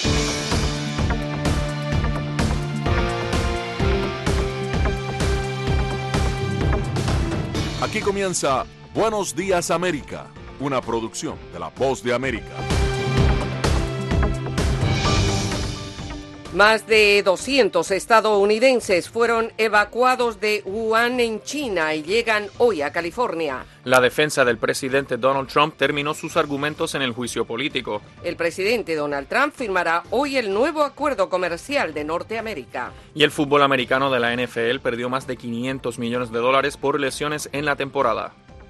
Aquí comienza Buenos Días América, una producción de La Voz de América. Más de 200 estadounidenses fueron evacuados de Wuhan en China y llegan hoy a California. La defensa del presidente Donald Trump terminó sus argumentos en el juicio político. El presidente Donald Trump firmará hoy el nuevo acuerdo comercial de Norteamérica. Y el fútbol americano de la NFL perdió más de $500 millones por lesiones en la temporada.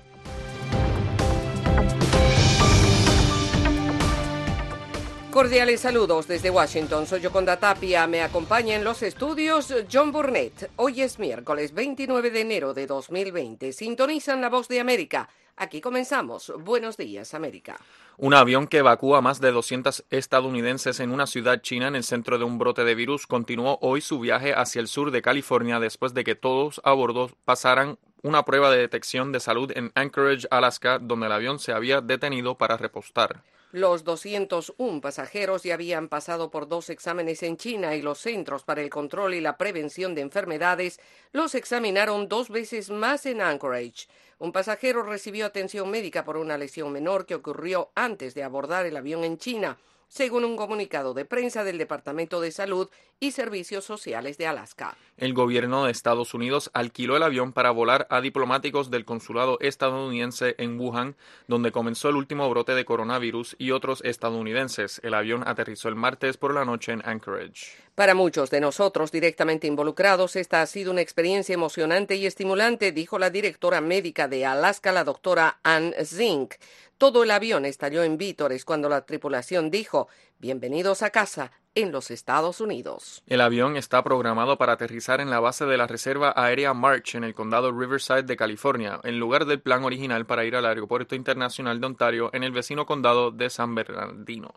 Cordiales saludos desde Washington. Soy Yoconda Tapia. Me acompaña en los estudios John Burnett. Hoy es miércoles 29 de enero de 2020. Sintonizan La Voz de América. Aquí comenzamos. Buenos días, América. Un avión que evacúa a más de 200 estadounidenses en una ciudad china en el centro de un brote de virus continuó hoy su viaje hacia el sur de California después de que todos a bordo pasaran una prueba de detección de salud en Anchorage, Alaska, donde el avión se había detenido para repostar. Los 201 pasajeros ya habían pasado por 2 exámenes en China y los Centros para el Control y la Prevención de Enfermedades los examinaron 2 veces más en Anchorage. Un pasajero recibió atención médica por una lesión menor que ocurrió antes de abordar el avión en China, según un comunicado de prensa del Departamento de Salud y Servicios Sociales de Alaska. El gobierno de Estados Unidos alquiló el avión para volar a diplomáticos del consulado estadounidense en Wuhan, donde comenzó el último brote de coronavirus, y otros estadounidenses. El avión aterrizó el martes por la noche en Anchorage. Para muchos de nosotros directamente involucrados, esta ha sido una experiencia emocionante y estimulante, dijo la directora médica de Alaska, la doctora Ann Zink. Todo el avión estalló en vítores cuando la tripulación dijo: «Bienvenidos a casa», en los Estados Unidos. El avión está programado para aterrizar en la base de la Reserva Aérea March en el condado Riverside de California, en lugar del plan original para ir al Aeropuerto Internacional de Ontario en el vecino condado de San Bernardino.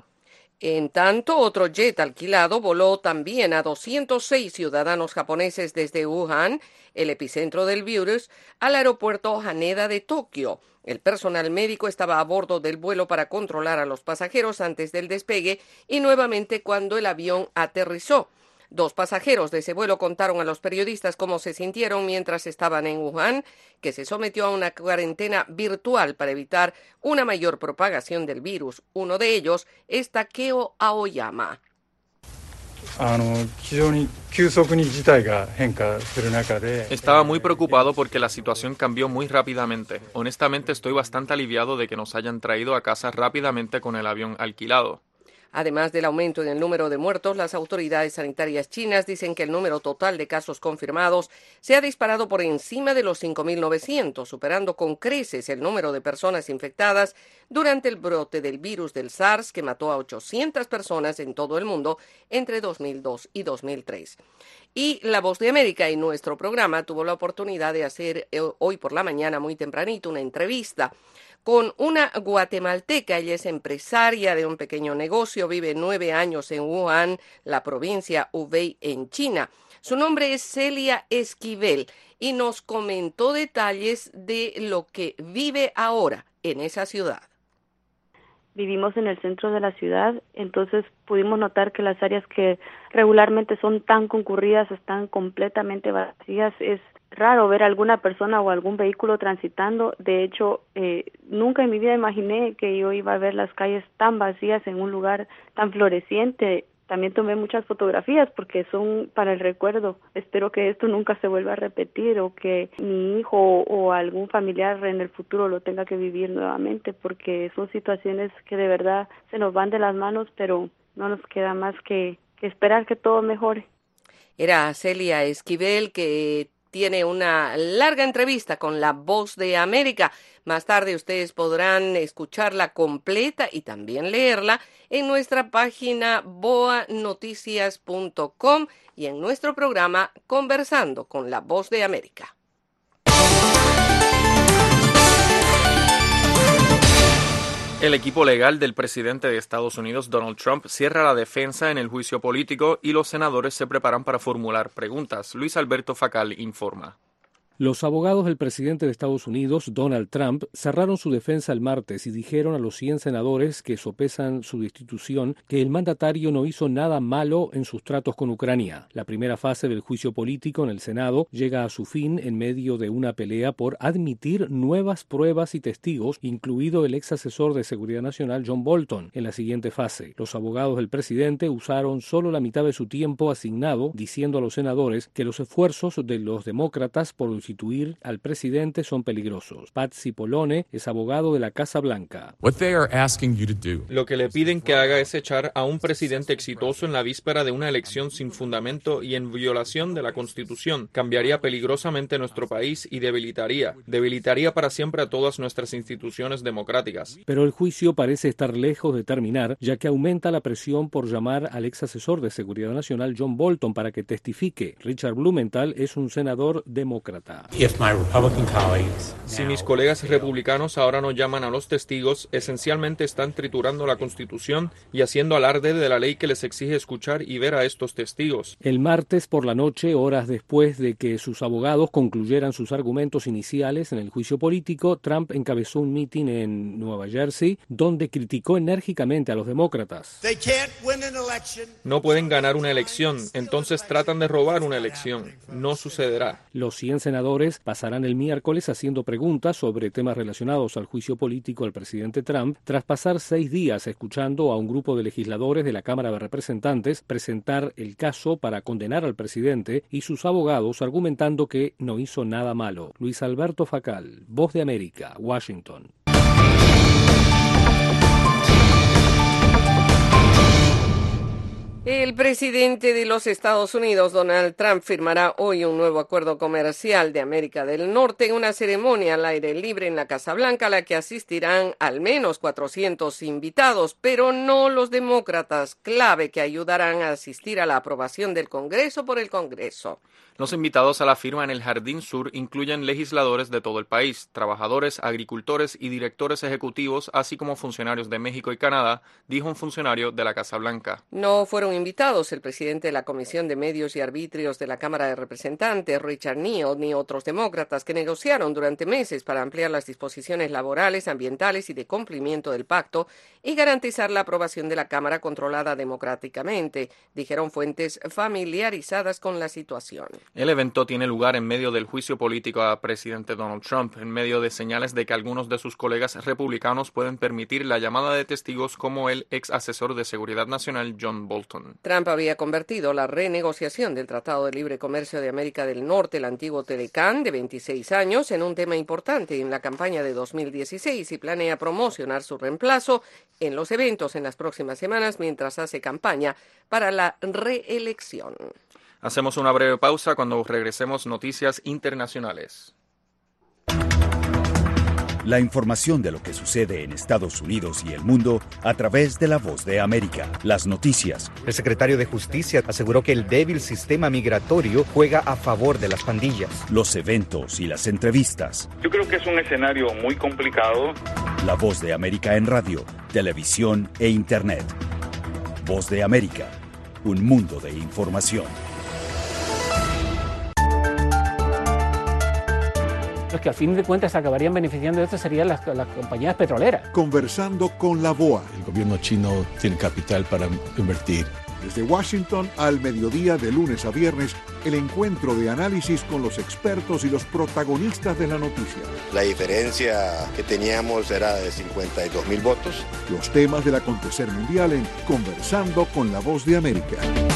En tanto, otro jet alquilado voló también a 206 ciudadanos japoneses desde Wuhan, el epicentro del virus, al aeropuerto Haneda de Tokio. El personal médico estaba a bordo del vuelo para controlar a los pasajeros antes del despegue y nuevamente cuando el avión aterrizó. 2 pasajeros de ese vuelo contaron a los periodistas cómo se sintieron mientras estaban en Wuhan, que se sometió a una cuarentena virtual para evitar una mayor propagación del virus. Uno de ellos es Takeo Aoyama. Estaba muy preocupado porque la situación cambió muy rápidamente. Honestamente, estoy bastante aliviado de que nos hayan traído a casa rápidamente con el avión alquilado. Además del aumento en el número de muertos, las autoridades sanitarias chinas dicen que el número total de casos confirmados se ha disparado por encima de los 5.900, superando con creces el número de personas infectadas durante el brote del virus del SARS, que mató a 800 personas en todo el mundo entre 2002 y 2003. Y La Voz de América, en nuestro programa, tuvo la oportunidad de hacer hoy por la mañana, muy tempranito, una entrevista con una guatemalteca. Ella es empresaria de un pequeño negocio, vive 9 años en Wuhan, la provincia Hubei, en China. Su nombre es Celia Esquivel y nos comentó detalles de lo que vive ahora en esa ciudad. Vivimos en el centro de la ciudad, entonces pudimos notar que las áreas que regularmente son tan concurridas están completamente vacías. Es raro ver a alguna persona o algún vehículo transitando. De hecho, nunca en mi vida imaginé que yo iba a ver las calles tan vacías en un lugar tan floreciente. También tomé muchas fotografías porque son para el recuerdo. Espero que esto nunca se vuelva a repetir o que mi hijo o algún familiar en el futuro lo tenga que vivir nuevamente, porque son situaciones que de verdad se nos van de las manos, pero no nos queda más que esperar que todo mejore. Era Celia Esquivel, que tiene una larga entrevista con La Voz de América. Más tarde ustedes podrán escucharla completa y también leerla en nuestra página boanoticias.com y en nuestro programa Conversando con La Voz de América. El equipo legal del presidente de Estados Unidos, Donald Trump, cierra la defensa en el juicio político y los senadores se preparan para formular preguntas. Luis Alberto Facal informa. Los abogados del presidente de Estados Unidos, Donald Trump, cerraron su defensa el martes y dijeron a los 100 senadores que sopesan su destitución que el mandatario no hizo nada malo en sus tratos con Ucrania. La primera fase del juicio político en el Senado llega a su fin en medio de una pelea por admitir nuevas pruebas y testigos, incluido el ex asesor de Seguridad Nacional John Bolton. En la siguiente fase, los abogados del presidente usaron solo la mitad de su tiempo asignado, diciendo a los senadores que los esfuerzos de los demócratas por sustituir al presidente son peligrosos. Pat Cipollone es abogado de la Casa Blanca. Lo que le piden que haga es echar a un presidente exitoso en la víspera de una elección sin fundamento y en violación de la Constitución. Cambiaría peligrosamente nuestro país y debilitaría para siempre a todas nuestras instituciones democráticas. Pero el juicio parece estar lejos de terminar, ya que aumenta la presión por llamar al ex asesor de Seguridad Nacional John Bolton para que testifique. Richard Blumenthal es un senador demócrata. Si mis colegas republicanos ahora no llaman a los testigos, esencialmente están triturando la Constitución y haciendo alarde de la ley que les exige escuchar y ver a estos testigos. El martes por la noche, horas después de que sus abogados concluyeran sus argumentos iniciales en el juicio político, Trump encabezó un mitin en Nueva Jersey donde criticó enérgicamente a los demócratas. No pueden ganar una elección, entonces tratan de robar una elección. No sucederá. Los 100 senadores pasarán el miércoles haciendo preguntas sobre temas relacionados al juicio político al presidente Trump, tras pasar 6 días escuchando a un grupo de legisladores de la Cámara de Representantes presentar el caso para condenar al presidente y sus abogados argumentando que no hizo nada malo. Luis Alberto Facal, Voz de América, Washington. El presidente de los Estados Unidos, Donald Trump, firmará hoy un nuevo acuerdo comercial de América del Norte en una ceremonia al aire libre en la Casa Blanca, a la que asistirán al menos 400 invitados, pero no los demócratas, clave que ayudarán a asistir a la aprobación del Congreso por el Congreso. Los invitados a la firma en el Jardín Sur incluyen legisladores de todo el país, trabajadores, agricultores y directores ejecutivos, así como funcionarios de México y Canadá, dijo un funcionario de la Casa Blanca. No fueron invitados el presidente de la Comisión de Medios y Arbitrios de la Cámara de Representantes, Richard Neal, ni otros demócratas que negociaron durante meses para ampliar las disposiciones laborales, ambientales y de cumplimiento del pacto y garantizar la aprobación de la Cámara controlada democráticamente, dijeron fuentes familiarizadas con la situación. El evento tiene lugar en medio del juicio político a presidente Donald Trump, en medio de señales de que algunos de sus colegas republicanos pueden permitir la llamada de testigos como el ex asesor de Seguridad Nacional John Bolton. Trump había convertido la renegociación del Tratado de Libre Comercio de América del Norte, el antiguo TELECAN, de 26 años, en un tema importante en la campaña de 2016 y planea promocionar su reemplazo en los eventos en las próximas semanas mientras hace campaña para la reelección. Hacemos una breve pausa. Cuando regresemos, noticias internacionales. La información de lo que sucede en Estados Unidos y el mundo a través de La Voz de América. Las noticias. El secretario de Justicia aseguró que el débil sistema migratorio juega a favor de las pandillas. Los eventos y las entrevistas. Yo creo que es un escenario muy complicado. La Voz de América en radio, televisión e Internet. Voz de América. Un mundo de información. Los que al fin de cuentas acabarían beneficiando de esto serían las compañías petroleras. Conversando con la BOA. El gobierno chino tiene capital para invertir. Desde Washington al mediodía, de lunes a viernes, el encuentro de análisis con los expertos y los protagonistas de la noticia. La diferencia que teníamos era de 52,000 votos. Los temas del acontecer mundial en Conversando con la Voz de América.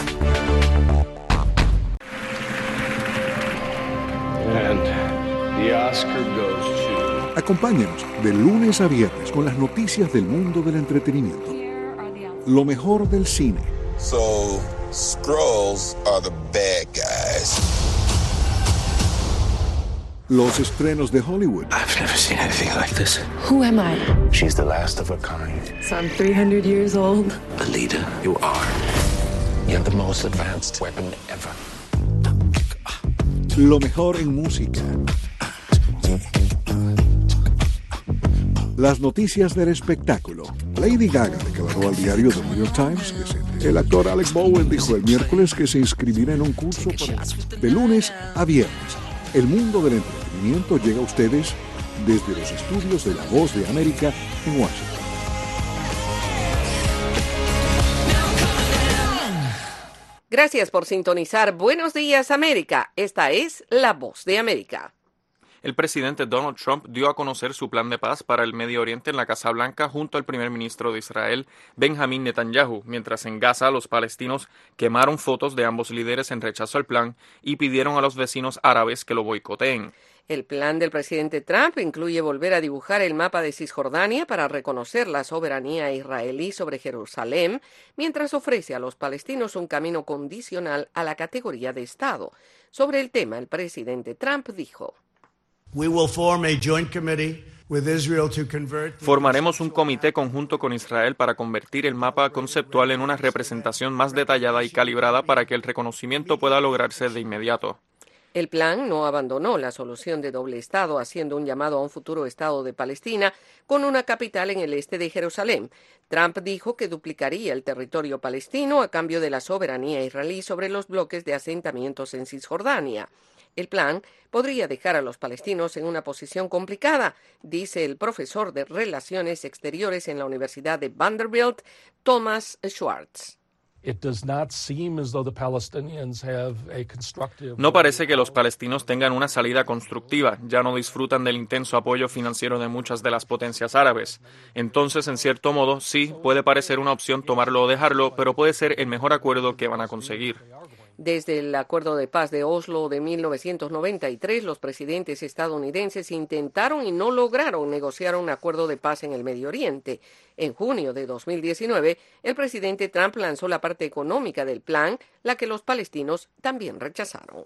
The Oscar goes to... Acompáñanos de lunes a viernes con las noticias del mundo del entretenimiento. Lo mejor del cine. So, Skrulls are the bad guys. Los estrenos de Hollywood. I've never seen anything like this. Who am I? She's the last of her kind. So I'm 300 years old. Alita, you are. You have the most advanced weapon ever. Lo mejor en música. Las noticias del espectáculo. Lady Gaga declaró al diario The New York Times que el actor Alec Bowen dijo el miércoles que se inscribirá en un curso de lunes a viernes. El mundo del entretenimiento llega a ustedes desde los estudios de La Voz de América en Washington. Gracias por sintonizar Buenos Días América. Esta es La Voz de América. El presidente Donald Trump dio a conocer su plan de paz para el Medio Oriente en la Casa Blanca junto al primer ministro de Israel, Benjamín Netanyahu, mientras en Gaza los palestinos quemaron fotos de ambos líderes en rechazo al plan y pidieron a los vecinos árabes que lo boicoteen. El plan del presidente Trump incluye volver a dibujar el mapa de Cisjordania para reconocer la soberanía israelí sobre Jerusalén, mientras ofrece a los palestinos un camino condicional a la categoría de Estado. Sobre el tema, el presidente Trump dijo: Formaremos un comité conjunto con Israel para convertir el mapa conceptual en una representación más detallada y calibrada para que el reconocimiento pueda lograrse de inmediato. El plan no abandonó la solución de doble Estado, haciendo un llamado a un futuro Estado de Palestina con una capital en el este de Jerusalén. Trump dijo que duplicaría el territorio palestino a cambio de la soberanía israelí sobre los bloques de asentamientos en Cisjordania. El plan podría dejar a los palestinos en una posición complicada, dice el profesor de Relaciones Exteriores en la Universidad de Vanderbilt, Thomas Schwartz. No parece que los palestinos tengan una salida constructiva, ya no disfrutan del intenso apoyo financiero de muchas de las potencias árabes. Entonces, en cierto modo, sí, puede parecer una opción tomarlo o dejarlo, pero puede ser el mejor acuerdo que van a conseguir. Desde el Acuerdo de Paz de Oslo de 1993, los presidentes estadounidenses intentaron y no lograron negociar un acuerdo de paz en el Medio Oriente. En junio de 2019, el presidente Trump lanzó la parte económica del plan, la que los palestinos también rechazaron.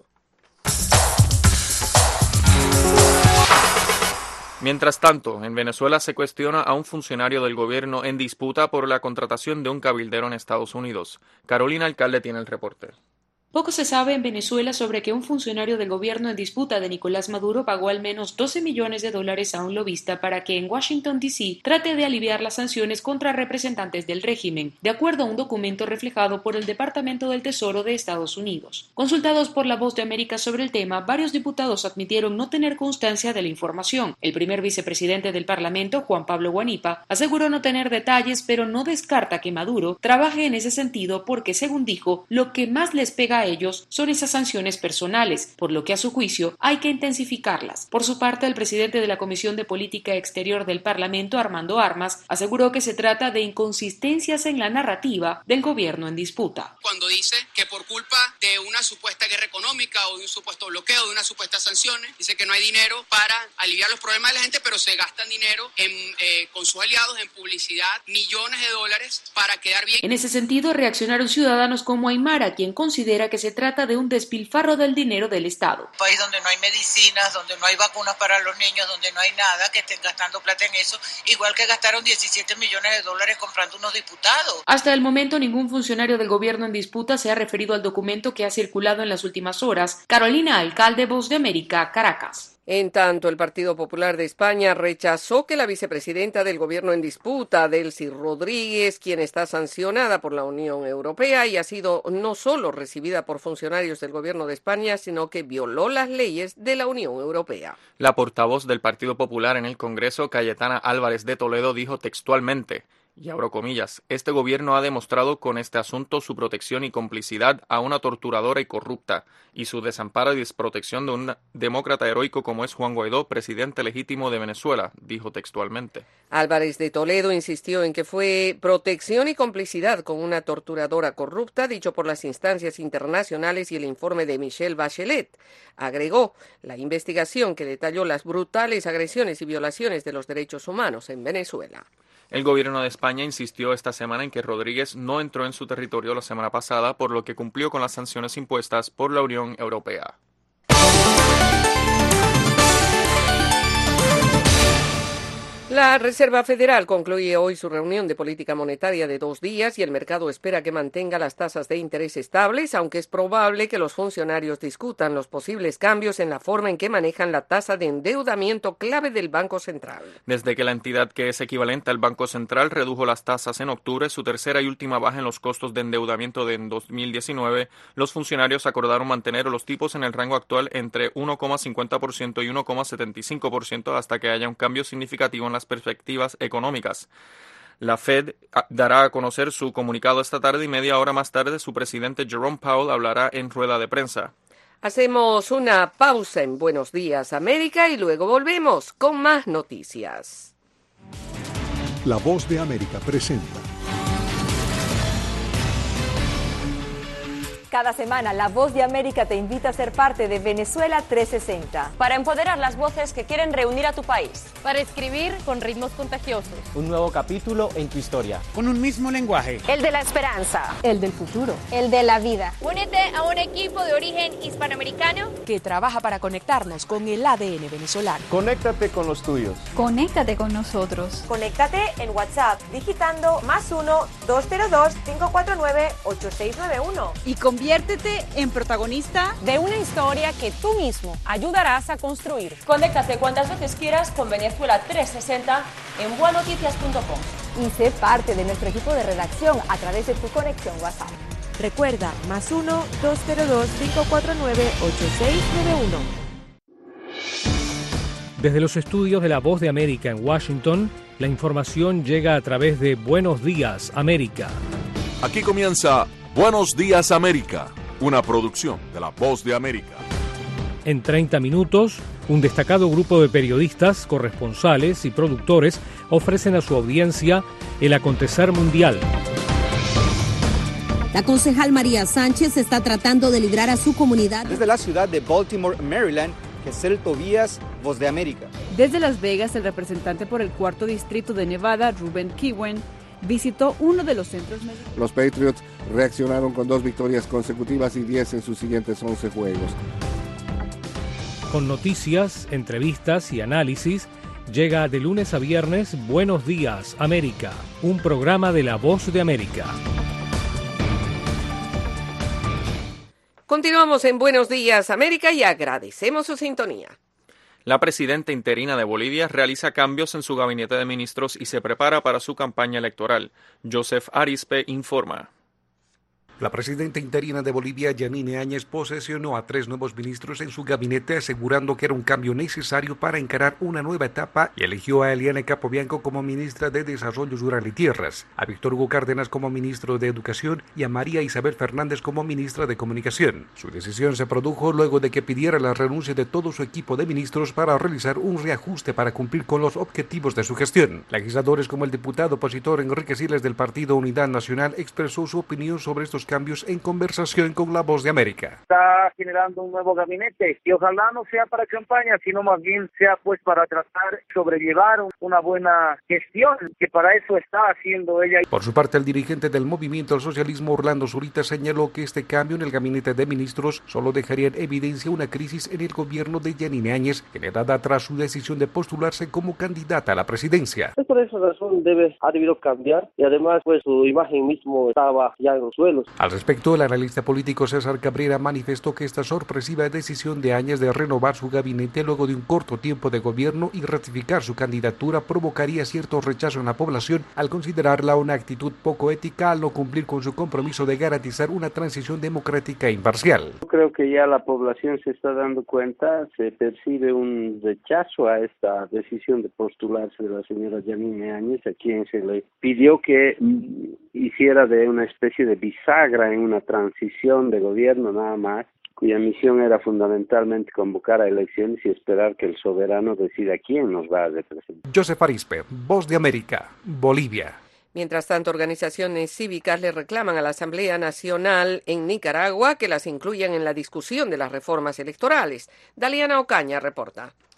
Mientras tanto, en Venezuela se cuestiona a un funcionario del gobierno en disputa por la contratación de un cabildero en Estados Unidos. Carolina Alcalde tiene el reporte. Poco se sabe en Venezuela sobre que un funcionario del gobierno en disputa de Nicolás Maduro pagó al menos $12 millones a un lobista para que en Washington, D.C. trate de aliviar las sanciones contra representantes del régimen, de acuerdo a un documento reflejado por el Departamento del Tesoro de Estados Unidos. Consultados por La Voz de América sobre el tema, varios diputados admitieron no tener constancia de la información. El primer vicepresidente del Parlamento, Juan Pablo Guanipa, aseguró no tener detalles, pero no descarta que Maduro trabaje en ese sentido porque, según dijo, lo que más les pega a ellos son esas sanciones personales, por lo que a su juicio hay que intensificarlas. Por su parte, el presidente de la Comisión de Política Exterior del Parlamento, Armando Armas, aseguró que se trata de inconsistencias en la narrativa del gobierno en disputa. Cuando dice que por culpa de una supuesta guerra económica o de un supuesto bloqueo, de unas supuestas sanciones, dice que no hay dinero para aliviar los problemas de la gente, pero se gastan dinero con sus aliados en publicidad, millones de dólares para quedar bien. En ese sentido, reaccionaron ciudadanos como Aymara, quien considera que se trata de un despilfarro del dinero del Estado. Un país donde no hay medicinas, donde no hay vacunas para los niños, donde no hay nada, que estén gastando plata en eso, igual que gastaron $17 millones comprando unos diputados. Hasta el momento, ningún funcionario del gobierno en disputa se ha referido al documento que ha circulado en las últimas horas. Carolina Alcalde, Voz de América, Caracas. En tanto, el Partido Popular de España rechazó que la vicepresidenta del gobierno en disputa, Delcy Rodríguez, quien está sancionada por la Unión Europea y ha sido no solo recibida por funcionarios del gobierno de España, sino que violó las leyes de la Unión Europea. La portavoz del Partido Popular en el Congreso, Cayetana Álvarez de Toledo, dijo textualmente: y abro comillas, este gobierno ha demostrado con este asunto su protección y complicidad a una torturadora y corrupta, y su desamparo y desprotección de un demócrata heroico como es Juan Guaidó, presidente legítimo de Venezuela, dijo textualmente. Álvarez de Toledo insistió en que fue protección y complicidad con una torturadora corrupta, dicho por las instancias internacionales y el informe de Michelle Bachelet. Agregó la investigación que detalló las brutales agresiones y violaciones de los derechos humanos en Venezuela. El gobierno de España insistió esta semana en que Rodríguez no entró en su territorio la semana pasada, por lo que cumplió con las sanciones impuestas por la Unión Europea. La Reserva Federal concluye hoy su reunión de política monetaria de 2 días y el mercado espera que mantenga las tasas de interés estables, aunque es probable que los funcionarios discutan los posibles cambios en la forma en que manejan la tasa de endeudamiento clave del Banco Central. Desde que la entidad que es equivalente al Banco Central redujo las tasas en octubre, su tercera y última baja en los costos de endeudamiento en 2019, los funcionarios acordaron mantener los tipos en el rango actual entre 1,50% y 1,75% hasta que haya un cambio significativo en las perspectivas económicas. La Fed dará a conocer su comunicado esta tarde y media hora más tarde su presidente Jerome Powell hablará en rueda de prensa. Hacemos una pausa en Buenos Días América y luego volvemos con más noticias. La Voz de América presenta. Cada semana, La Voz de América te invita a ser parte de Venezuela 360. Para empoderar las voces que quieren reunir a tu país. Para escribir con ritmos contagiosos. Un nuevo capítulo en tu historia. Con un mismo lenguaje. El de la esperanza. El del futuro. El de la vida. Únete a un equipo de origen hispanoamericano que trabaja para conectarnos con el ADN venezolano. Conéctate con los tuyos. Conéctate con nosotros. Conéctate en WhatsApp digitando +1-202-549-8691. Y conviértete en protagonista de una historia que tú mismo ayudarás a construir. Conéctate cuantas veces quieras con Venezuela 360 en buenoticias.com. Y sé parte de nuestro equipo de redacción a través de tu conexión WhatsApp. Recuerda, +1-202-549-8691. Desde los estudios de La Voz de América en Washington, la información llega a través de Buenos Días América. Aquí comienza Buenos Días América, una producción de La Voz de América. En 30 minutos, un destacado grupo de periodistas, corresponsales y productores ofrecen a su audiencia el acontecer mundial. La concejal María Sánchez está tratando de librar a su comunidad. Desde la ciudad de Baltimore, Maryland, Gesell Tobías, Voz de América. Desde Las Vegas, el representante por el 4º distrito de Nevada, Ruben Kiwen, visitó uno de los centros médicos. Los Patriots reaccionaron con 2 victorias consecutivas y 10 en sus siguientes 11 juegos. Con noticias, entrevistas y análisis, llega de lunes a viernes Buenos Días América, un programa de La Voz de América. Continuamos en Buenos Días América y agradecemos su sintonía. La presidenta interina de Bolivia realiza cambios en su gabinete de ministros y se prepara para su campaña electoral. Joseph Arizpe informa. La presidenta interina de Bolivia, Yanine Áñez, posesionó a 3 nuevos ministros en su gabinete, asegurando que era un cambio necesario para encarar una nueva etapa, y eligió a Eliane Capobianco como ministra de Desarrollo Rural y Tierras, a Víctor Hugo Cárdenas como ministro de Educación y a María Isabel Fernández como ministra de Comunicación. Su decisión se produjo luego de que pidiera la renuncia de todo su equipo de ministros para realizar un reajuste para cumplir con los objetivos de su gestión. Legisladores como el diputado opositor Enrique Siles del Partido Unidad Nacional expresó su opinión sobre estos cambios en conversación con La Voz de América. Está generando un nuevo gabinete y ojalá no sea para campaña, sino más bien sea pues para tratar de sobrellevar una buena gestión, que para eso está haciendo ella. Por su parte, el dirigente del Movimiento al Socialismo, Orlando Zurita, señaló que este cambio en el gabinete de ministros solo dejaría en evidencia una crisis en el gobierno de Yanine Áñez, generada tras su decisión de postularse como candidata a la presidencia. Por esa razón ha debido cambiar y además pues su imagen mismo estaba ya en los suelos. Al respecto, el analista político César Cabrera manifestó que esta sorpresiva decisión de Áñez de renovar su gabinete luego de un corto tiempo de gobierno y ratificar su candidatura provocaría cierto rechazo en la población al considerarla una actitud poco ética al no cumplir con su compromiso de garantizar una transición democrática e imparcial. Yo creo que ya la población se está dando cuenta, se percibe un rechazo a esta decisión de postularse de la señora Yanine Áñez, a quien se le pidió que hiciera de una especie de bisagra en una transición de gobierno nada más, cuya misión era fundamentalmente convocar a elecciones y esperar que el soberano decida quién nos va a representar. Joseph Arizpe, Voz de América, Bolivia. Mientras tanto, organizaciones cívicas le reclaman a la Asamblea Nacional en Nicaragua que las incluyan en la discusión de las reformas electorales. Daliana Ocaña reporta.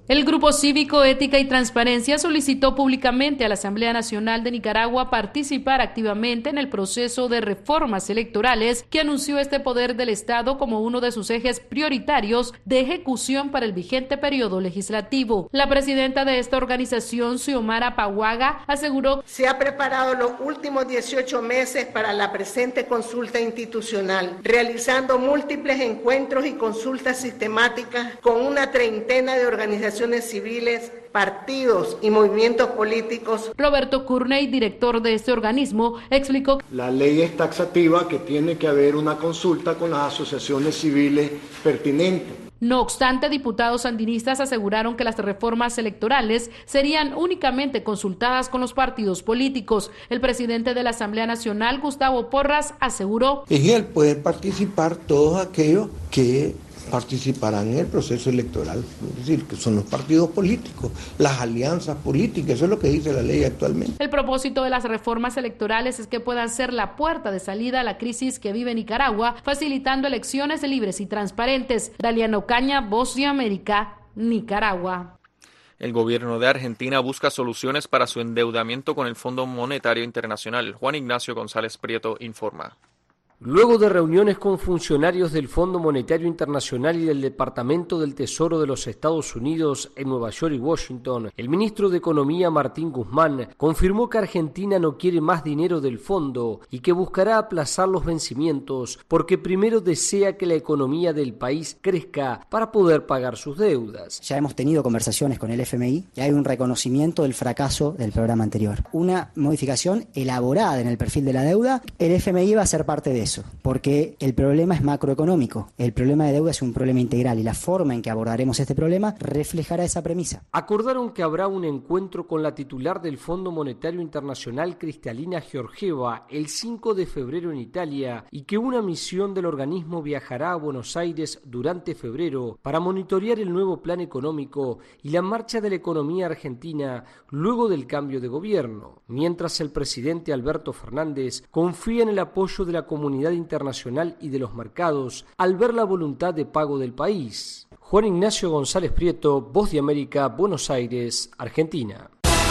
El Grupo Cívico, Ética y Transparencia solicitó públicamente a la Asamblea Nacional de Nicaragua participar activamente en el proceso de reformas electorales que anunció este poder del Estado como uno de sus ejes prioritarios de ejecución para el vigente periodo legislativo. La presidenta de esta organización, Xiomara Paguaga, aseguró: se ha preparado los últimos 18 meses para la presente consulta institucional, realizando múltiples encuentros y consultas sistemáticas con una treintena de organizaciones civiles, partidos y movimientos políticos. Roberto Curney, director de este organismo, explicó: la ley es taxativa que tiene que haber una consulta con las asociaciones civiles pertinentes. No obstante, diputados sandinistas aseguraron que las reformas electorales serían únicamente consultadas con los partidos políticos. El presidente de la Asamblea Nacional, Gustavo Porras, aseguró: en él pueden participar todos aquellos que participarán en el proceso electoral, es decir, que son los partidos políticos, las alianzas políticas, eso es lo que dice la ley actualmente. El propósito de las reformas electorales es que puedan ser la puerta de salida a la crisis que vive Nicaragua, facilitando elecciones libres y transparentes. Daliana Ocaña, Voz de América, Nicaragua. El gobierno de Argentina busca soluciones para su endeudamiento con el Fondo Monetario Internacional. Juan Ignacio González Prieto informa. Luego de reuniones con funcionarios del Fondo Monetario Internacional y del Departamento del Tesoro de los Estados Unidos en Nueva York y Washington, el ministro de Economía Martín Guzmán confirmó que Argentina no quiere más dinero del fondo y que buscará aplazar los vencimientos porque primero desea que la economía del país crezca para poder pagar sus deudas. Ya hemos tenido conversaciones con el FMI y hay un reconocimiento del fracaso del programa anterior. Una modificación elaborada en el perfil de la deuda, el FMI va a ser parte de eso, porque el problema es macroeconómico. El problema de deuda es un problema integral y la forma en que abordaremos este problema reflejará esa premisa. Acordaron que habrá un encuentro con la titular del Fondo Monetario Internacional, Kristalina Georgieva, el 5 de febrero en Italia y que una misión del organismo viajará a Buenos Aires durante febrero para monitorear el nuevo plan económico y la marcha de la economía argentina luego del cambio de gobierno, mientras el presidente Alberto Fernández confía en el apoyo de la comunidad internacional y de los mercados al ver la voluntad de pago del país. Juan Ignacio González Prieto, Voz de América, Buenos Aires, Argentina.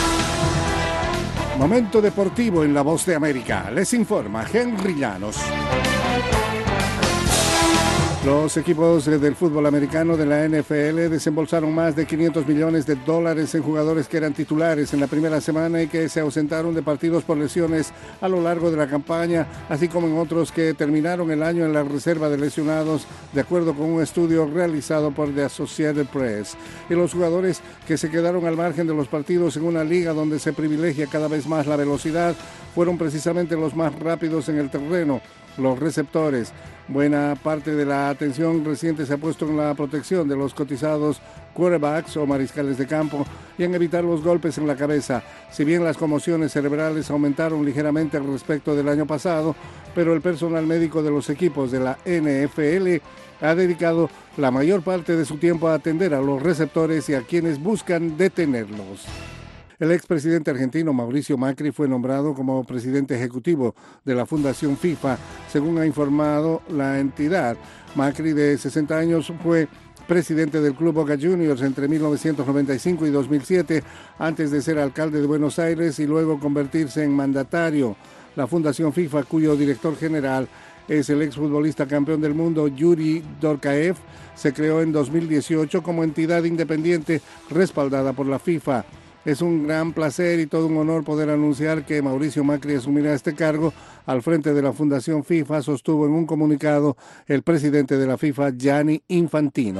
Momento deportivo en La Voz de América. Les informa Henry Llanos. Los equipos del fútbol americano de la NFL desembolsaron más de $500 millones en jugadores que eran titulares en la primera semana y que se ausentaron de partidos por lesiones a lo largo de la campaña, así como en otros que terminaron el año en la reserva de lesionados, de acuerdo con un estudio realizado por The Associated Press. Y los jugadores que se quedaron al margen de los partidos en una liga donde se privilegia cada vez más la velocidad fueron precisamente los más rápidos en el terreno, los receptores. Buena parte de la atención reciente se ha puesto en la protección de los cotizados quarterbacks o mariscales de campo y en evitar los golpes en la cabeza. Si bien las conmociones cerebrales aumentaron ligeramente al respecto del año pasado, pero el personal médico de los equipos de la NFL ha dedicado la mayor parte de su tiempo a atender a los receptores y a quienes buscan detenerlos. El expresidente argentino Mauricio Macri fue nombrado como presidente ejecutivo de la Fundación FIFA, según ha informado la entidad. Macri, de 60 años, fue presidente del Club Boca Juniors entre 1995 y 2007, antes de ser alcalde de Buenos Aires y luego convertirse en mandatario. La Fundación FIFA, cuyo director general es el exfutbolista campeón del mundo Yuri Dorkaev, se creó en 2018 como entidad independiente respaldada por la FIFA. Es un gran placer y todo un honor poder anunciar que Mauricio Macri asumirá este cargo al frente de la Fundación FIFA, sostuvo en un comunicado el presidente de la FIFA, Gianni Infantino.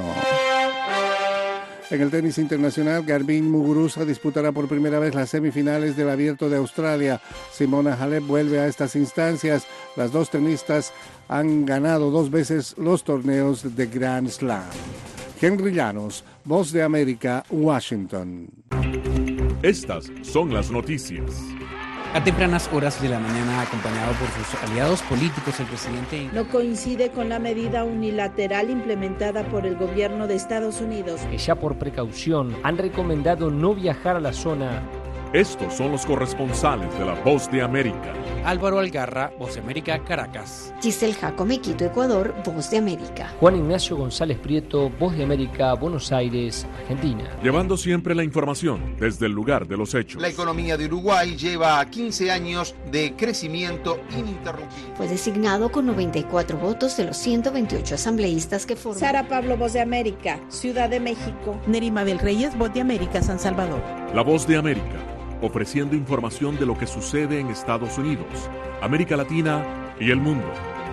En el tenis internacional, Garbiñe Muguruza disputará por primera vez las semifinales del Abierto de Australia. Simona Halep vuelve a estas instancias. Las dos tenistas han ganado 2 veces los torneos de Grand Slam. Henry Llanos, Voz de América, Washington. Estas son las noticias. A tempranas horas de la mañana, acompañado por sus aliados políticos, el presidente no coincide con la medida unilateral implementada por el gobierno de Estados Unidos, que ya por precaución han recomendado no viajar a la zona. Estos son los corresponsales de La Voz de América. Álvaro Algarra, Voz de América, Caracas. Giselle Jacome, Quito, Ecuador, Voz de América. Juan Ignacio González Prieto, Voz de América, Buenos Aires, Argentina. Llevando siempre la información desde el lugar de los hechos. La economía de Uruguay lleva 15 años de crecimiento ininterrumpido. Fue designado con 94 votos de los 128 asambleístas que forman. Sara Pablo, Voz de América, Ciudad de México. Nerima del Reyes, Voz de América, San Salvador. La Voz de América, ofreciendo información de lo que sucede en Estados Unidos, América Latina y el mundo.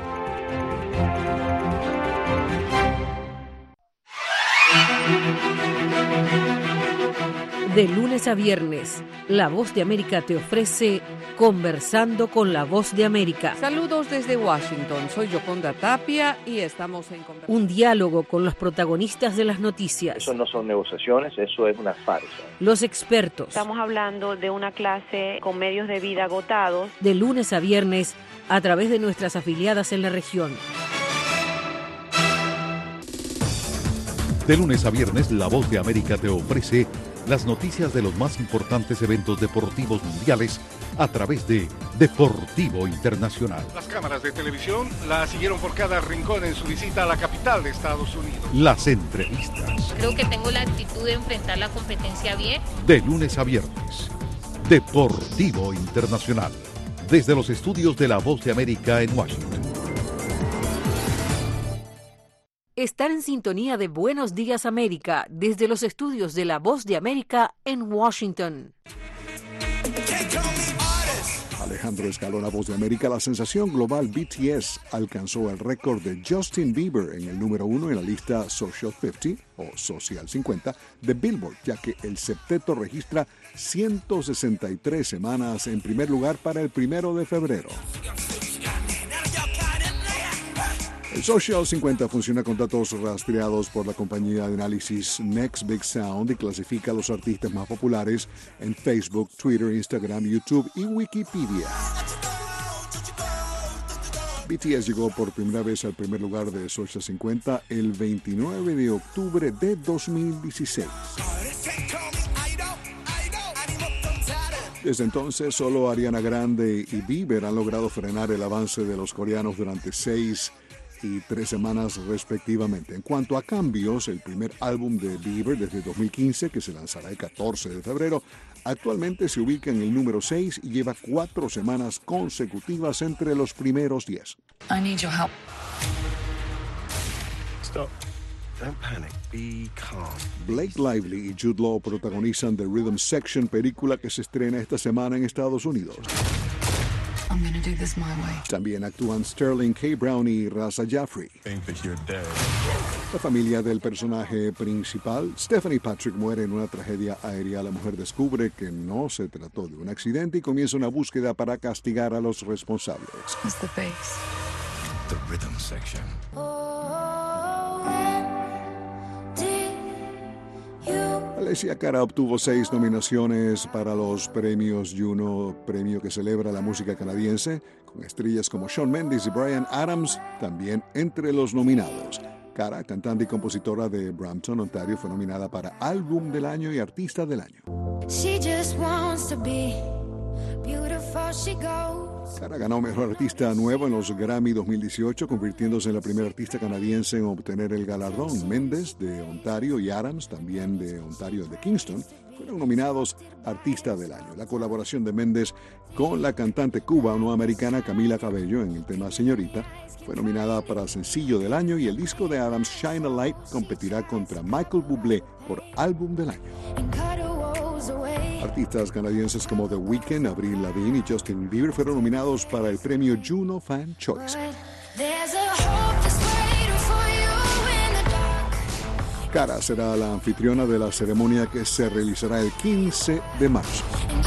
De lunes a viernes, La Voz de América te ofrece Conversando con La Voz de América. Saludos desde Washington, soy Yoconda Tapia y estamos en conversación. Un diálogo con los protagonistas de las noticias. Eso no son negociaciones, eso es una farsa. Los expertos. Estamos hablando de una clase con medios de vida agotados. De lunes a viernes, a través de nuestras afiliadas en la región. De lunes a viernes, La Voz de América te ofrece las noticias de los más importantes eventos deportivos mundiales a través de Deportivo Internacional. Las cámaras de televisión la siguieron por cada rincón en su visita a la capital de Estados Unidos. Las entrevistas. Creo que tengo la actitud de enfrentar la competencia bien. De lunes a viernes, Deportivo Internacional. Desde los estudios de La Voz de América en Washington. Están en sintonía de Buenos Días América, desde los estudios de La Voz de América en Washington. Alejandro Escalona, Voz de América. La sensación global BTS alcanzó el récord de Justin Bieber en el número 1 en la lista Social 50 o Social 50 de Billboard, ya que el septeto registra 163 semanas en primer lugar para el 1 de febrero. El Social 50 funciona con datos rastreados por la compañía de análisis Next Big Sound y clasifica a los artistas más populares en Facebook, Twitter, Instagram, YouTube y Wikipedia. BTS llegó por primera vez al primer lugar de Social 50 el 29 de octubre de 2016. Desde entonces, solo Ariana Grande y Bieber han logrado frenar el avance de los coreanos durante 6 y 3 semanas respectivamente. En cuanto a cambios, el primer álbum de Bieber desde 2015, que se lanzará el 14 de febrero, actualmente se ubica en el número 6 y lleva 4 semanas consecutivas entre los primeros 10. I need your help. Stop. Don't panic. Be calm. Blake Lively y Jude Law protagonizan The Rhythm Section, película que se estrena esta semana en Estados Unidos. I'm gonna do this my way. También actúan Sterling K. Brown y Raza Jaffrey. La familia del personaje principal, Stephanie Patrick, muere en una tragedia aérea. La mujer descubre que no se trató de un accidente y comienza una búsqueda para castigar a los responsables. What's the bass? The Rhythm Section. Alessia Cara obtuvo 6 nominaciones para los premios Juno, premio que celebra la música canadiense, con estrellas como Shawn Mendes y Bryan Adams también entre los nominados. Cara, cantante y compositora de Brampton, Ontario, fue nominada para Álbum del Año y Artista del Año. She just wants to be beautiful, she goes. Cara ganó Mejor Artista Nuevo en los Grammy 2018, convirtiéndose en la primera artista canadiense en obtener el galardón. Mendes, de Ontario, y Adams, también de Ontario, de Kingston, fueron nominados Artista del Año. La colaboración de Mendes con la cantante cubano-americana Camila Cabello en el tema Señorita fue nominada para Sencillo del Año, y el disco de Adams, Shine a Light, competirá contra Michael Bublé por Álbum del Año. Artistas canadienses como The Weeknd, Avril Lavigne y Justin Bieber fueron nominados para el premio Juno Fan Choice. Cara será la anfitriona de la ceremonia que se realizará el 15 de marzo.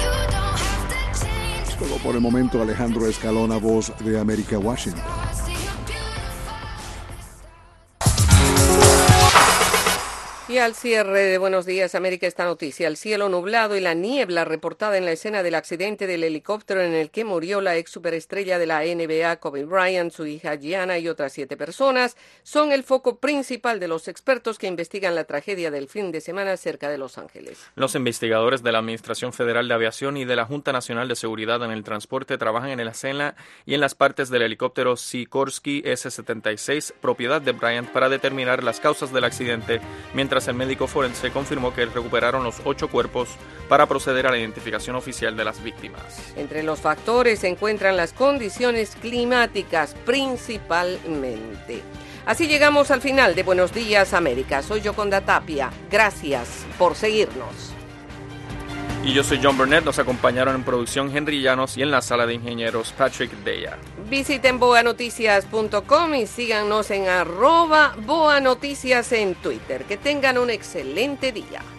Es todo por el momento. Alejandro Escalona, Voz de América, Washington. Y Y al cierre de Buenos Días América, esta noticia: el cielo nublado y la niebla reportada en la escena del accidente del helicóptero en el que murió la ex superestrella de la NBA, Kobe Bryant, su hija Gianna y otras 7 personas, son el foco principal de los expertos que investigan la tragedia del fin de semana cerca de Los Ángeles. Los investigadores de la Administración Federal de Aviación y de la Junta Nacional de Seguridad en el Transporte trabajan en la escena y en las partes del helicóptero Sikorsky S-76, propiedad de Bryant, para determinar las causas del accidente, mientras el médico forense confirmó que recuperaron los 8 cuerpos para proceder a la identificación oficial de las víctimas. Entre los factores se encuentran las condiciones climáticas principalmente. Así llegamos al final de Buenos Días América. Soy Yoconda Tapia. Gracias por seguirnos. Y yo soy John Burnett. Nos acompañaron en producción Henry Llanos y en la sala de ingenieros Patrick Deya. Visiten boanoticias.com y síganos en @boanoticias en Twitter. Que tengan un excelente día.